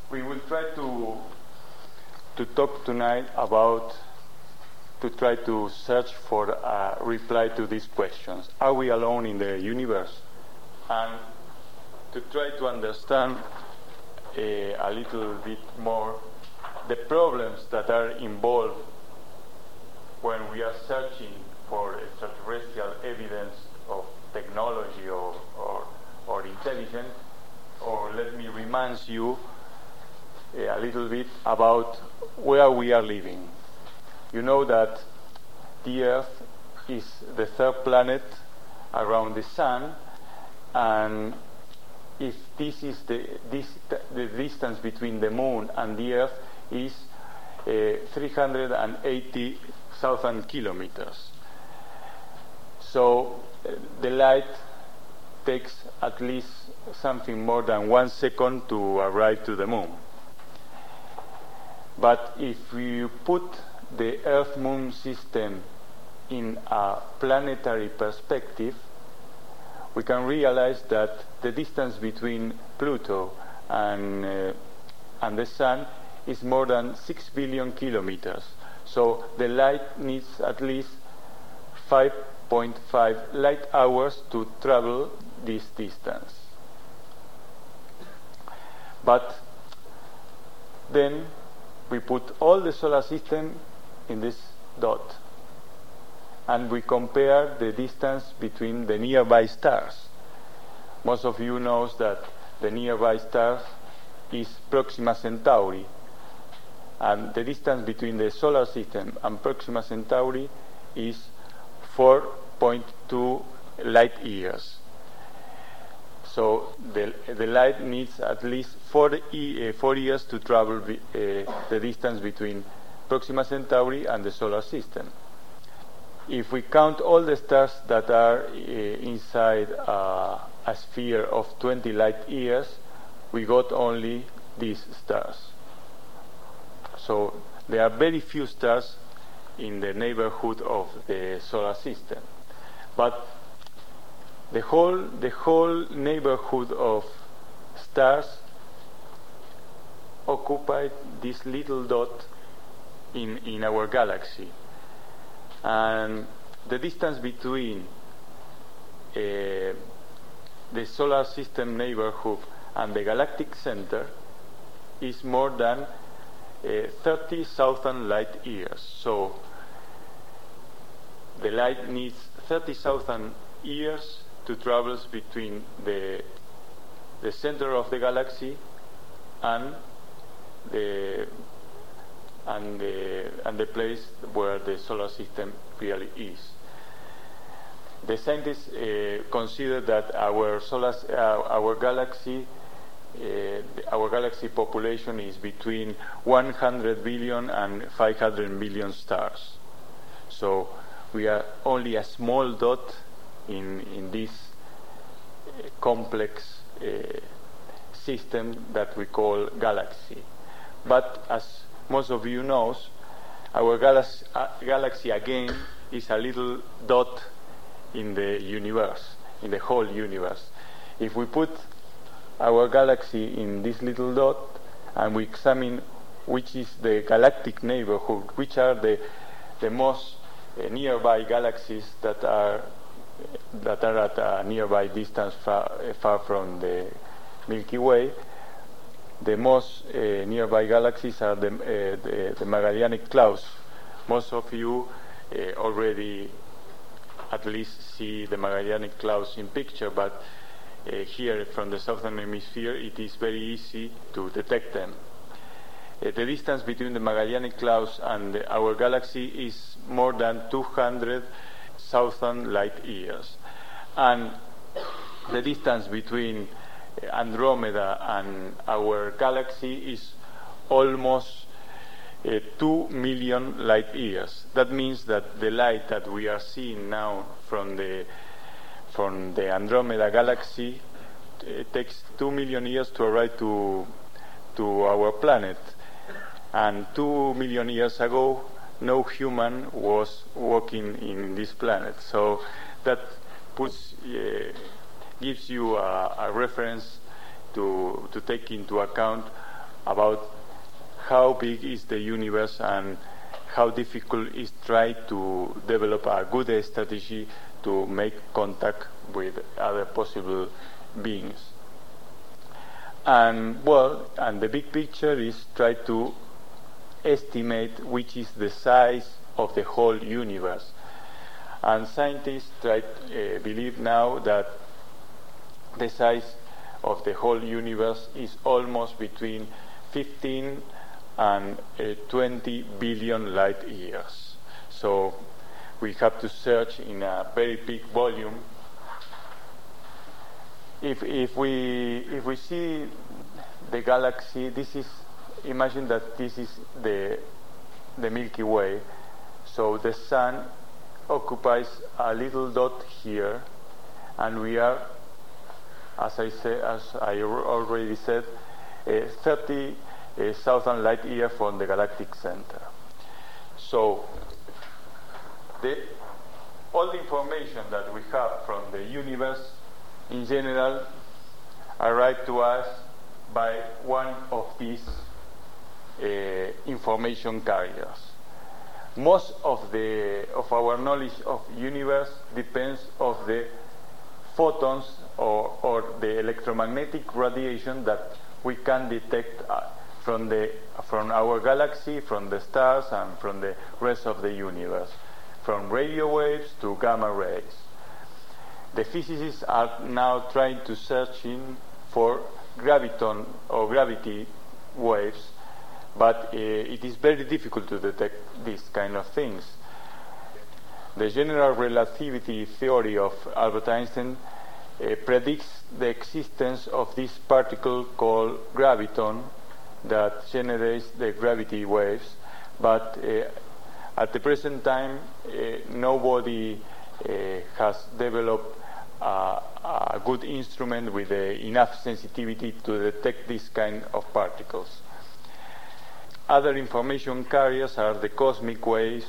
We will try to talk tonight about, to try to search for a reply to these questions. Are we alone in the universe? And to try to understand a little bit more the problems that are involved when we are searching for extraterrestrial evidence of technology or intelligence. Or let me remind you a little bit about where we are living. You know that the Earth is the third planet around the Sun, and if this is the distance between the Moon and the Earth is 380,000 kilometers. So the light takes at least something more than 1 second to arrive to the Moon. But if you put the Earth-Moon system in a planetary perspective, we can realize that the distance between Pluto and the Sun is more than 6 billion kilometers. So the light needs at least 5.5 light hours to travel this distance. But then we put all the solar system in this dot, and we compare the distance between the nearby stars. Most of you knows that the nearby stars is Proxima Centauri, and the distance between the solar system and Proxima Centauri is 4.2 light years. So the light needs at least 4 years to travel the distance between Proxima Centauri and the solar system. If we count all the stars that are inside a sphere of 20 light years, we got only these stars. So there are very few stars in the neighborhood of the solar system. But the whole neighborhood of stars occupied this little dot in our galaxy. And the distance between the solar system neighborhood and the galactic center is more than 30,000 light years. So the light needs 30,000 years to travel between the center of the galaxy and the place where the solar system really is. The scientists consider that our galaxy population is between 100 billion and 500 billion stars. So we are only a small dot in this complex system that we call galaxy. But as most of you knows, our galaxy again is a little dot in the universe, in the whole universe. If we put our galaxy in this little dot and we examine which is the galactic neighborhood, which are the most nearby galaxies that are at a nearby distance far from the Milky Way, the most nearby galaxies are the Magellanic Clouds. Most of you already at least see the Magellanic Clouds in picture, but here from the southern hemisphere it is very easy to detect them. The distance between the Magellanic Clouds and our galaxy is more than 200,000 light years, and the distance between Andromeda and our galaxy is almost 2 million light years. That means that the light that we are seeing now from the Andromeda galaxy takes 2 million years to arrive to our planet, and 2 million years ago no human was walking in this planet. So that gives you a reference to take into account about how big is the universe and how difficult it is try to develop a good strategy to make contact with other possible beings. And the big picture is try to estimate which is the size of the whole universe. And scientists believe now that the size of the whole universe is almost between 15 and 20 billion light years. So we have to search in a very big volume. If we see the galaxy, imagine that this is the Milky Way. So the sun occupies a little dot here, and we are, as I already said, 30,000 light years from the galactic center. So all the information that we have from the universe in general arrive to us by one of these information carriers. Most of our knowledge of universe depends on the photons or the electromagnetic radiation that we can detect from our galaxy, from the stars, and from the rest of the universe, from radio waves to gamma rays. The physicists are now trying to search for graviton or gravity waves, but it is very difficult to detect these kind of things. The general relativity theory of Albert Einstein predicts the existence of this particle called graviton that generates the gravity waves, but at the present time nobody has developed a good instrument with enough sensitivity to detect this kind of particles. Other information carriers are the cosmic rays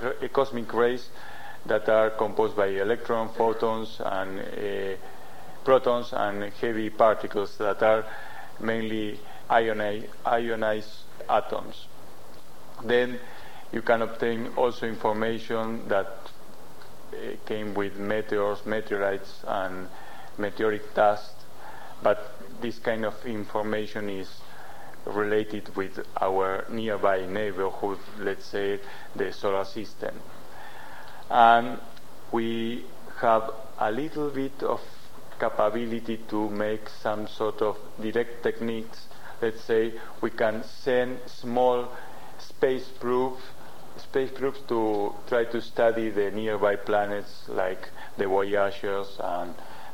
that are composed by electrons, photons, and protons, and heavy particles that are mainly ionized atoms. Then you can obtain also information that came with meteors, meteorites, and meteoric dust, but this kind of information is related with our nearby neighborhood, let's say the solar system. And we have a little bit of capability to make some sort of direct techniques. Let's say we can send small space probes to try to study the nearby planets like the Voyagers and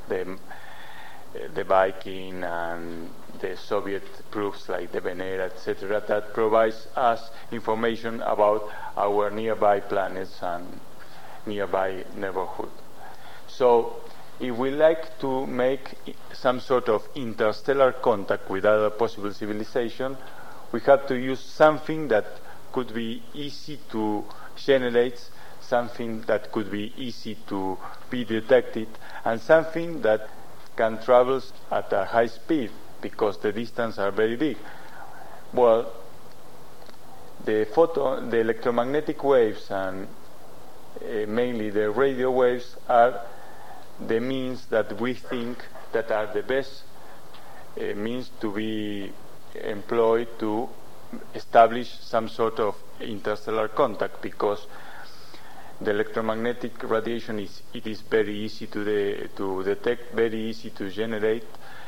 the Viking and the Soviet probes like the Venera, etc., that provides us information about our nearby planets and nearby neighborhood. So if we like to make some sort of interstellar contact with other possible civilization, we have to use something that could be easy to generate, something that could be easy to be detected, and something that can travel at a high speed because the distances are very big. Well, the electromagnetic waves and mainly the radio waves are the means that we think that are the best means to be employed to establish some sort of interstellar contact, because the electromagnetic radiation is very easy to detect, very easy to generate,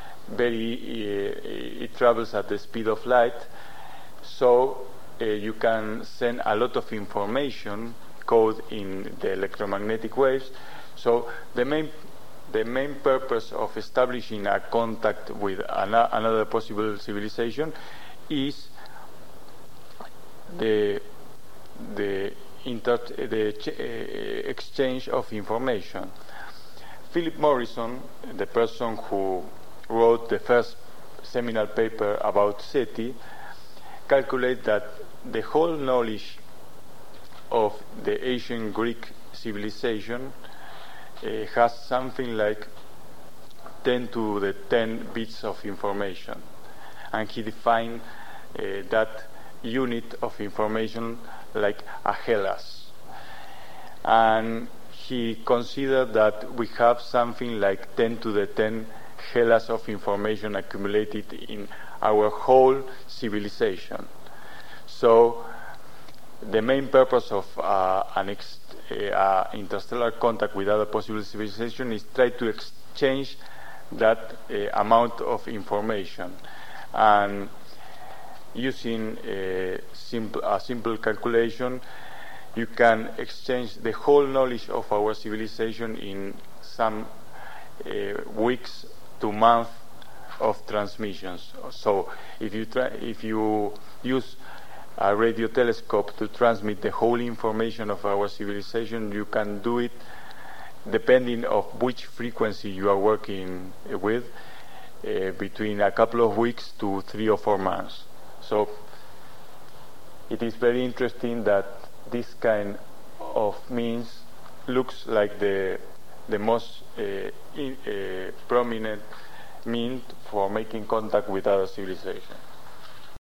it travels at the speed of light, so you can send a lot of information code in the electromagnetic waves. So the main purpose of establishing a contact with another possible civilization is the exchange of information. Philip Morrison, the person who wrote the first seminal paper about SETI, calculated that the whole knowledge of the ancient Greek civilization has something like 10 to the 10 bits of information, and he defined that unit of information like a Hellas. And he considered that we have something like 10 to the 10 Hellas of information accumulated in our whole civilization. So the main purpose of an interstellar contact with other possible civilization is try to exchange that amount of information. And using a simple calculation, you can exchange the whole knowledge of our civilization in some weeks to months of transmissions. So if you use a radio telescope to transmit the whole information of our civilization, you can do it depending of which frequency you are working with, between a couple of weeks to 3 or 4 months. So it is very interesting that this kind of means looks like the most prominent means for making contact with other civilizations.